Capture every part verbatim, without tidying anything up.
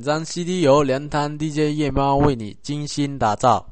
张 C D 由凉汤 D J 夜猫为你精心打造。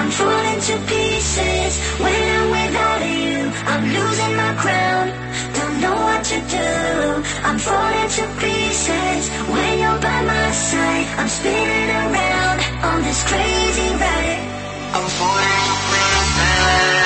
I'm falling to pieces when I'm without you. I'm losing my crown, don't know what to do. I'm falling to pieces when you're by my side. I'm spinning around on this crazy ride. I'm falling to pieces.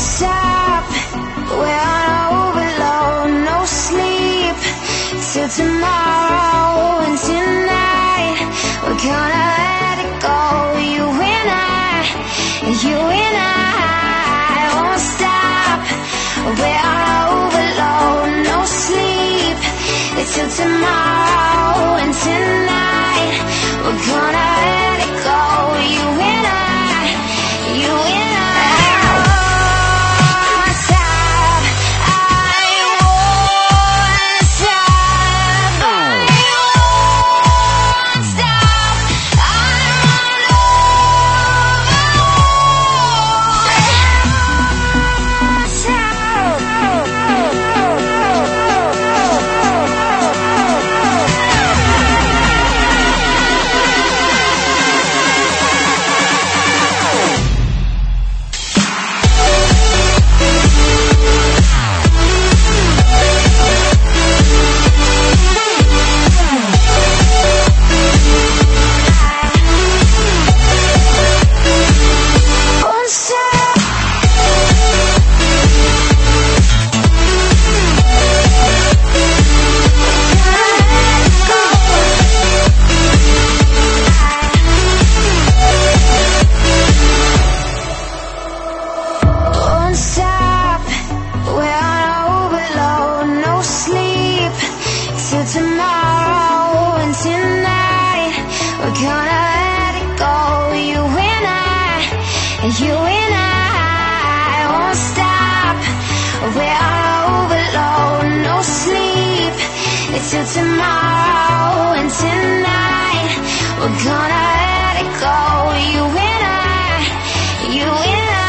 stop, we're on overload, no sleep till tomorrow. And tonight we're gonna let it go. You and I, you and I won't stop. We're on overload, no sleep till tomorrow. And tonight we're gonna let it go. You and I, you and I. You and I won't stop. We're on overload, no sleep till tomorrow. And tonight we're gonna let it go. You and I, you and I.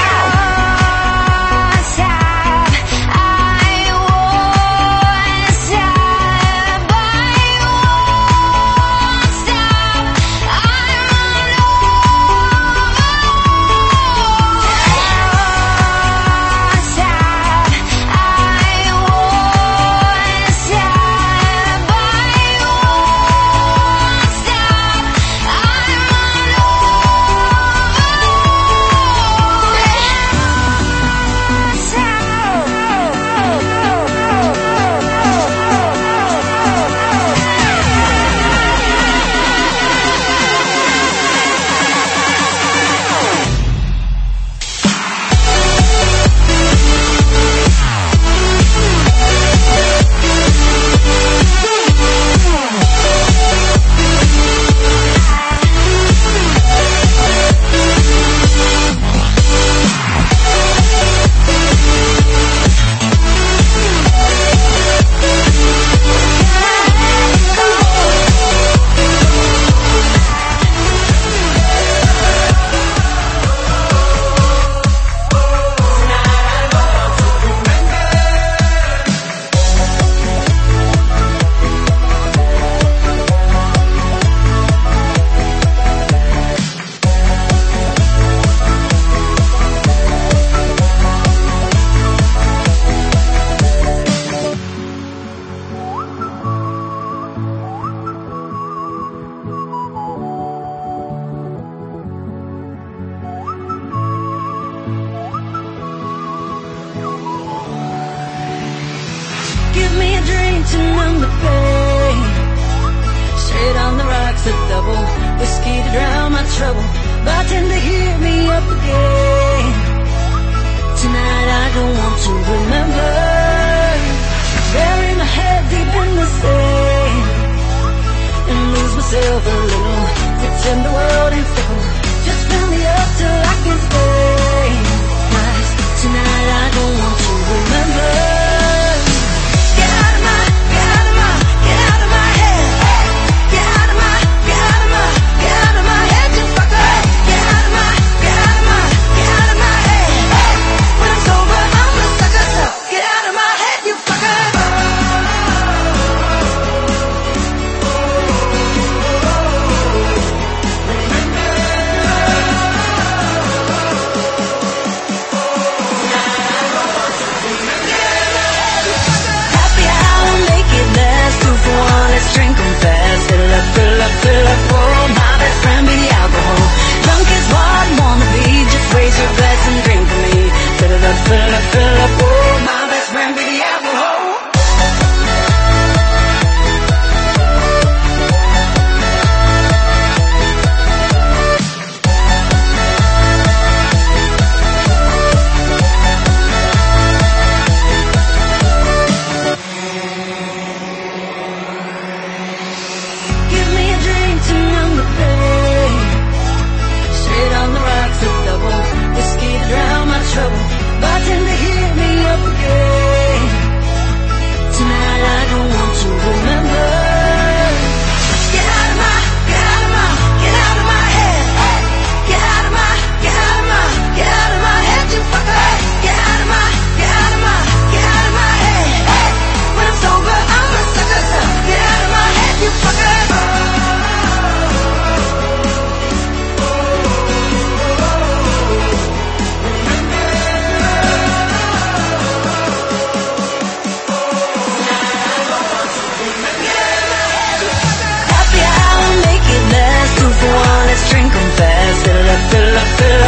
Give me a drink to numb the pain. Straight on the rocks, a double whiskey to drown my trouble. Bartender, hear me up again. Tonight I don't want to remember. Bury my head deep in the sand and lose myself a little. Pretend the world ain't fickle. Just fill me up till I can stay. 'Cause tonight I don't want to remember.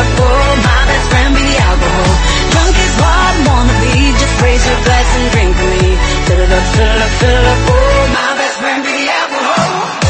up. Oh, my best friend be the alcohol. Drunk is what I wanna be. Just raise your glass and drink with me. Fill it up, fill it up, fill it up. Oh, my best friend be the alcohol.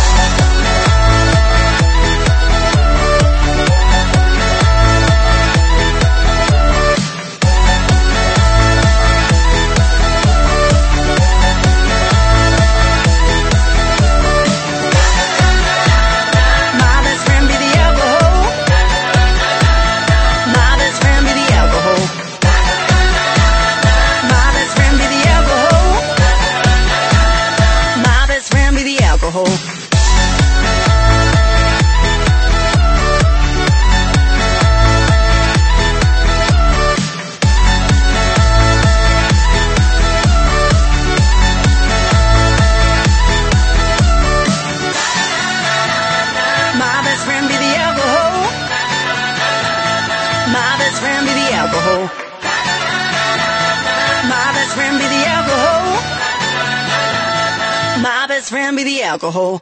My best friend be the alcohol.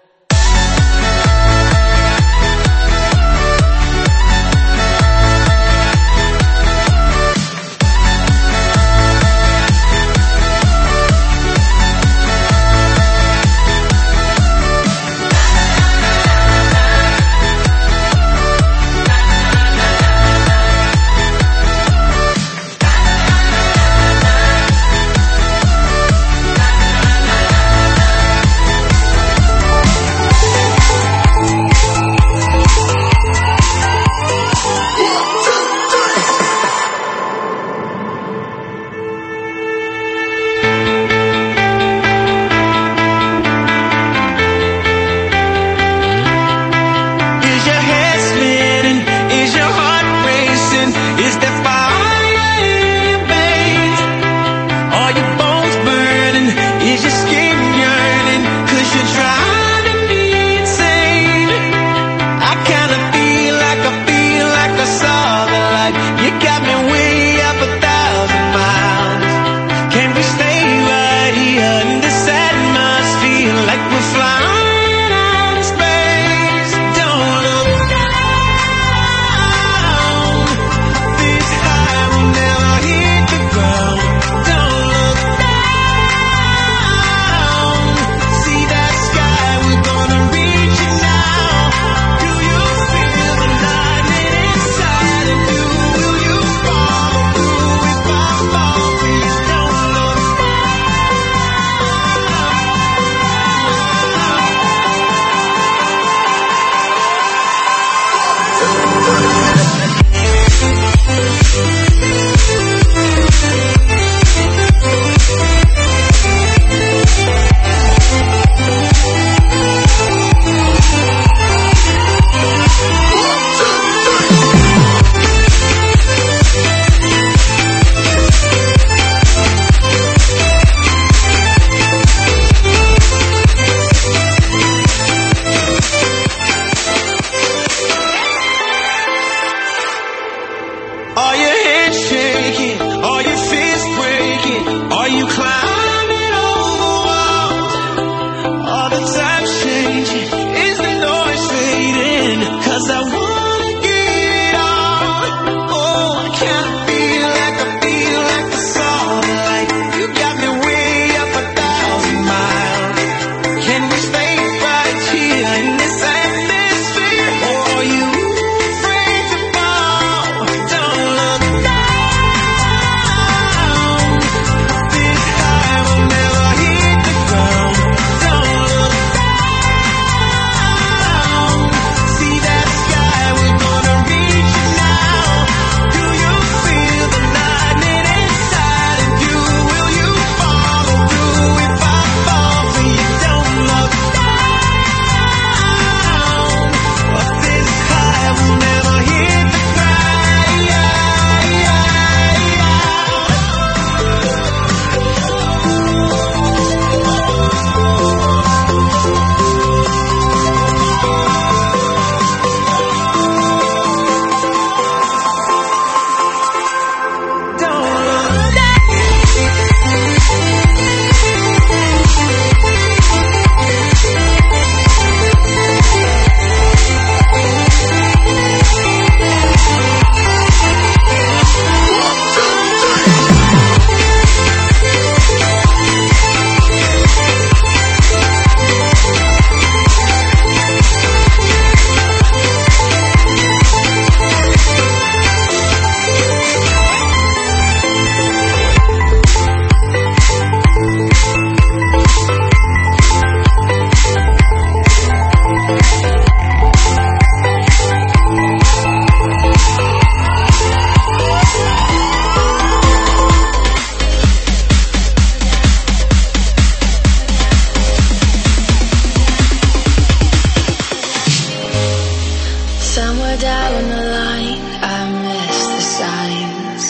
Somewhere down the line, I miss the signs.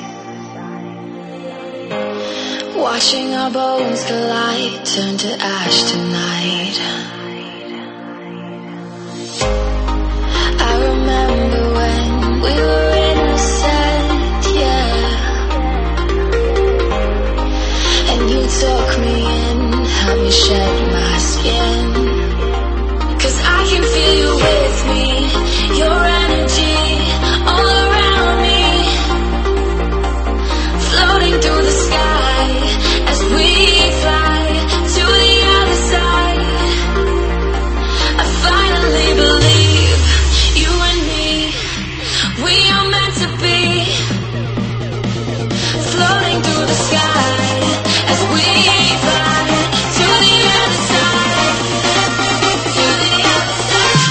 Watching our bones collide, turn to ash tonight. I remember when we were innocent, yeah. And you took me in, helped me shed my skin. 'Cause I can feel you with me, your energy all around me, floating through the sky as we fly to the other side. I finally believe you and me, we are meant to be, floating through the sky as we fly to the other side, to the other side.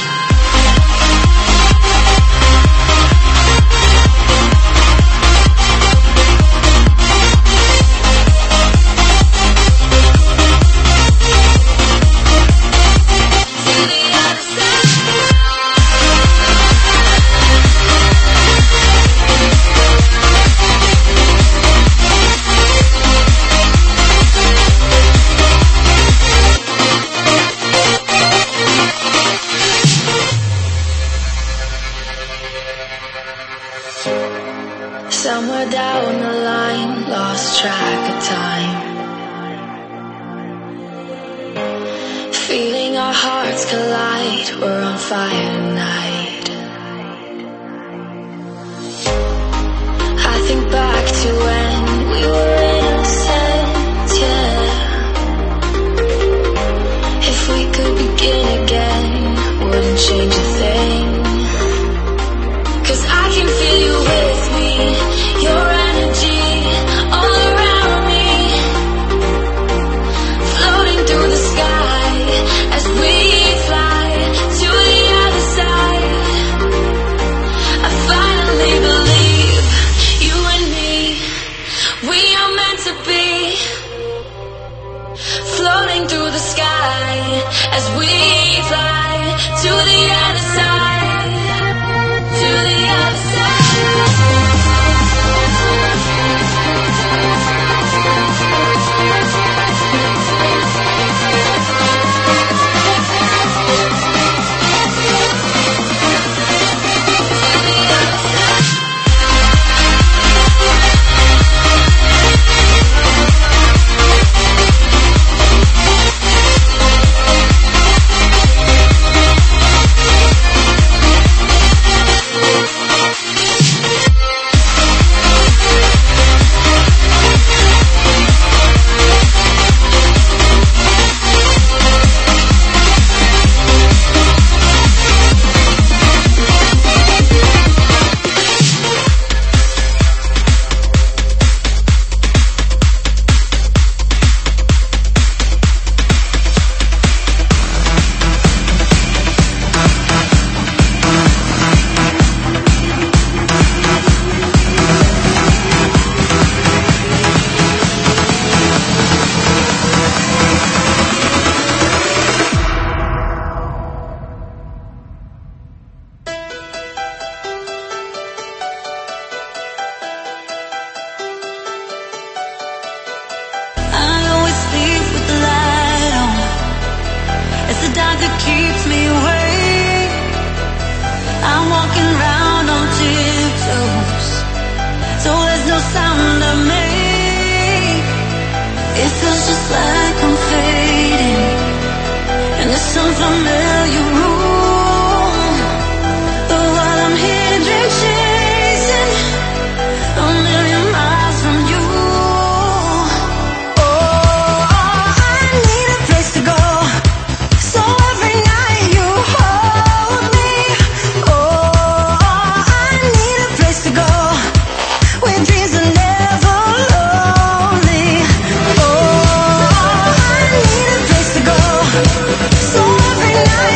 Somewhere down the line, lost track of time. Feeling our hearts collide, we're on fire tonight. I think back to when we were innocent, yeah. If we could begin again, wouldn't change a thing. 'Cause I can feel you with me, your energy all around me, floating through the sky as we fly to the other side. I finally believe you and me, we are meant to be, floating through the sky as we fly to the other side, to the other side. So every night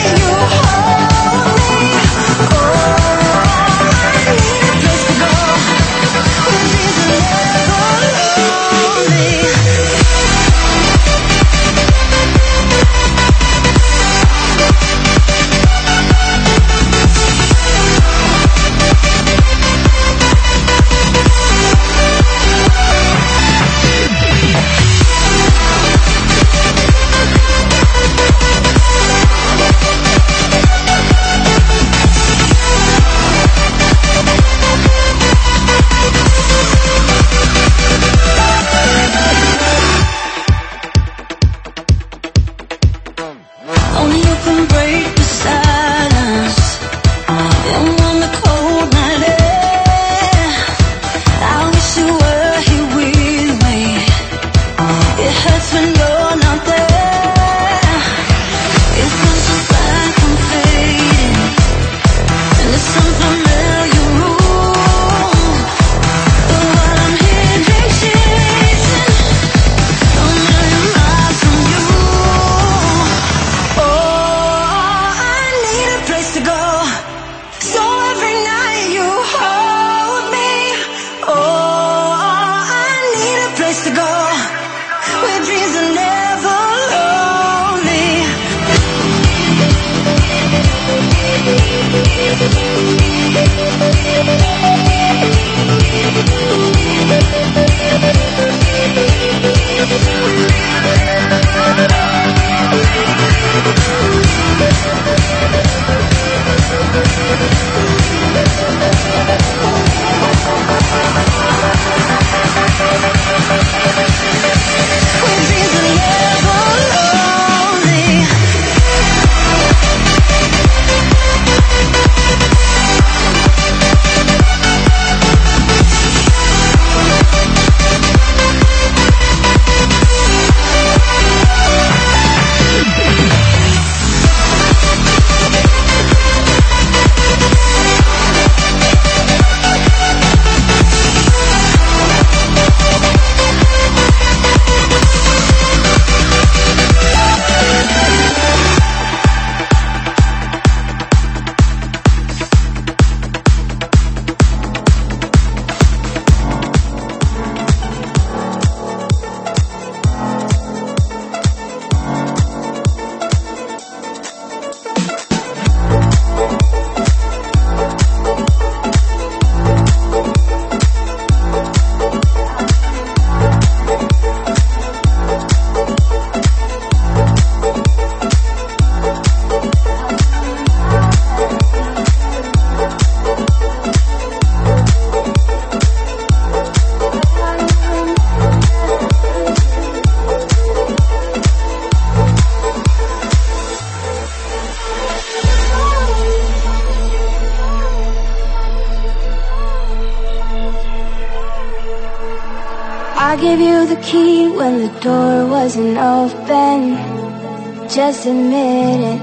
I gave you the key when the door wasn't open. Just admit it.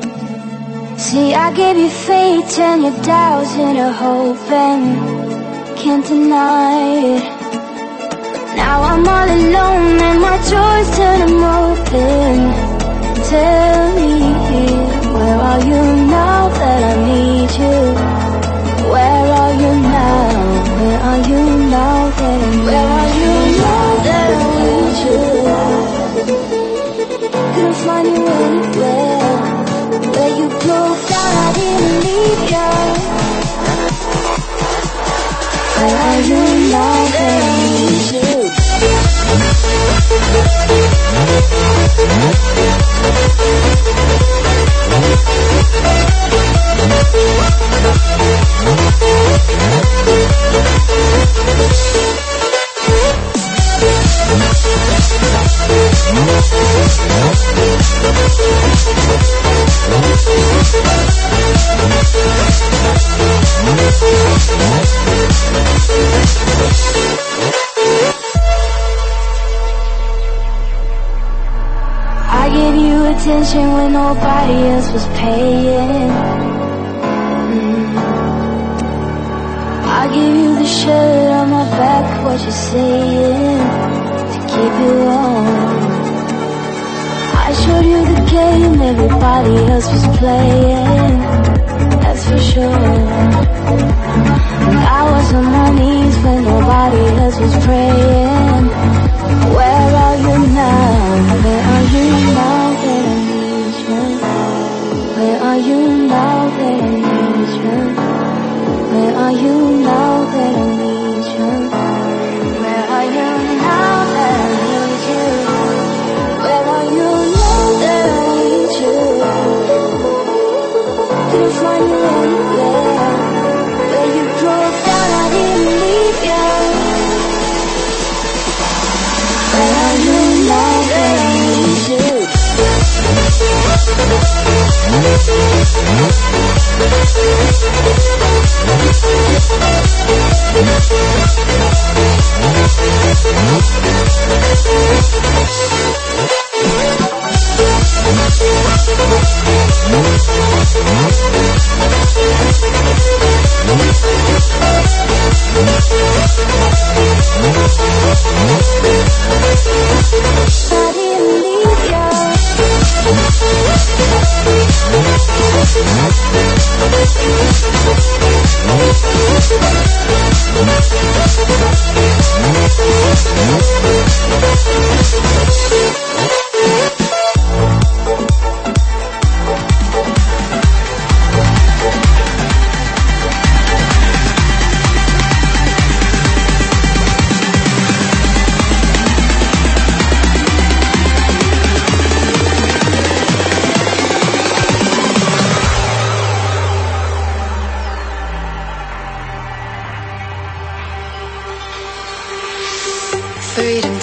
See, I gave you faith and your doubts and your hope, and can't deny it. Now I'm all alone and my doors turn them open. Tell me, where are you now that I need you? Where are you now? Where are you now that I need you? Where are you now that I need you? Couldn't find you anywhere. Where you broke down, I didn't leave you. Where are you now that I need you? I gave you attention when nobody else was paying. mm. I gave you the shirt on my back, what you saying, to keep you warm. I showed you the game everybody else was playing, that's for sure. And I was on my knees when nobody else was praying. Where are you now? Where are you now that I need you? Where are you now that I need you? Where are you now that I need you? Where are you now that I need you? Where are you now that I need you? Couldn't find you anywhere. Where you drove down, I didn't leave you. Where are you now that I need you?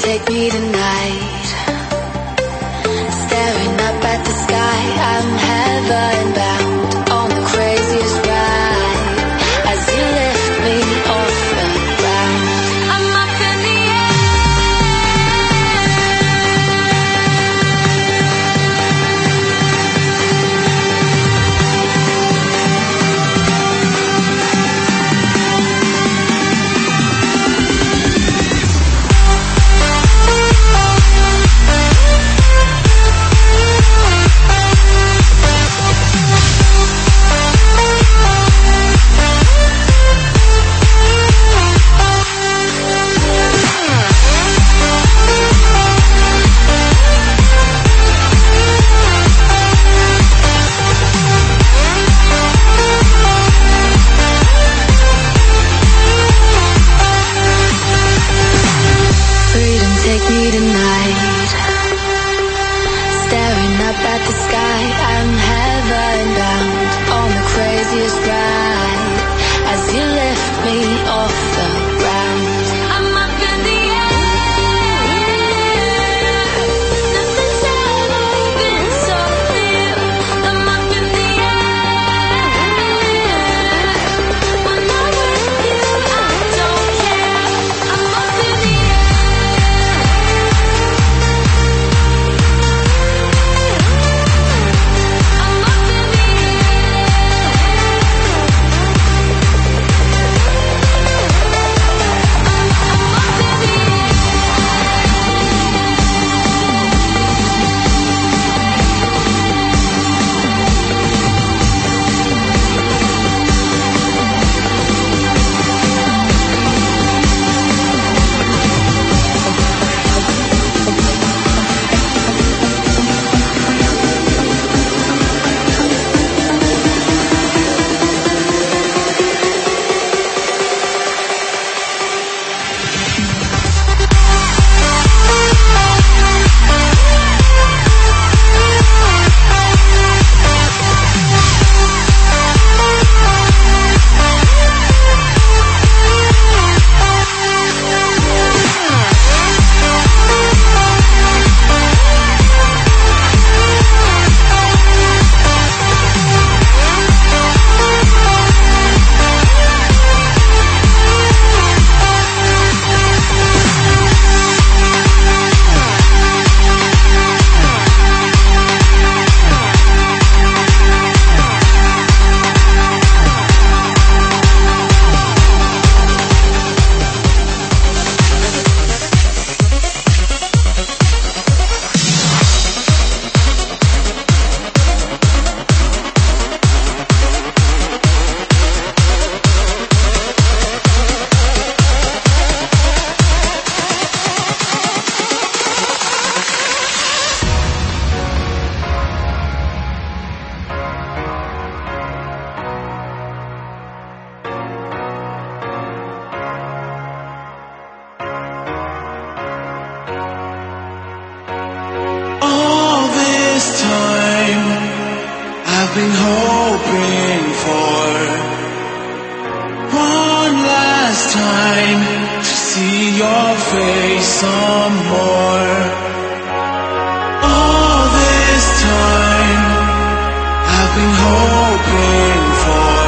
take me tonight. Staring up at the sky, I'm heaven bound on the craziest ride. As you lift me off the ground, I'm up in the I've been hoping for one last time to see your face some more. All this time I've been hoping for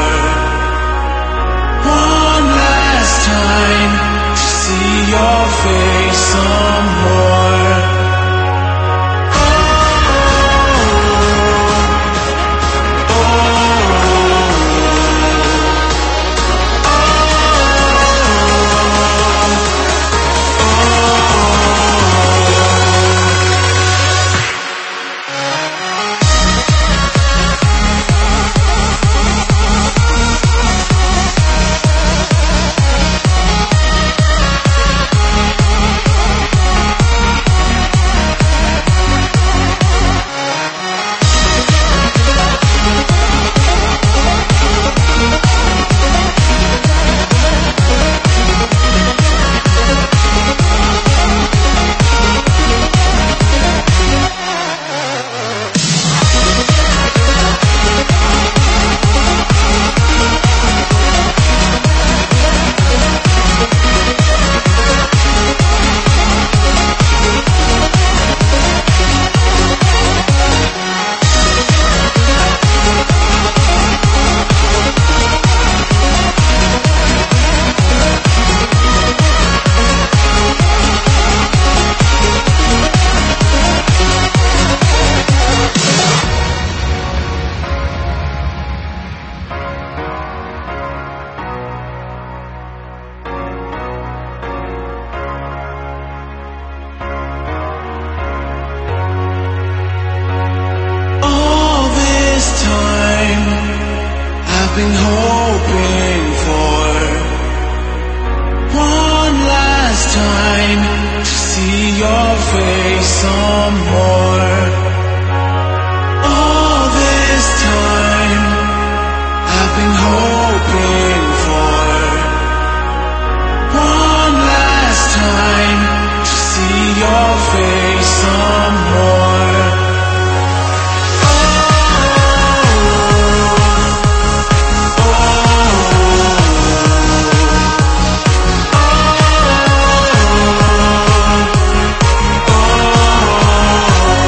one last time to see your face some more. I've been hoping for one last time to see your face some more. All this time I've been hoping for one last time to see your face some more. Oh,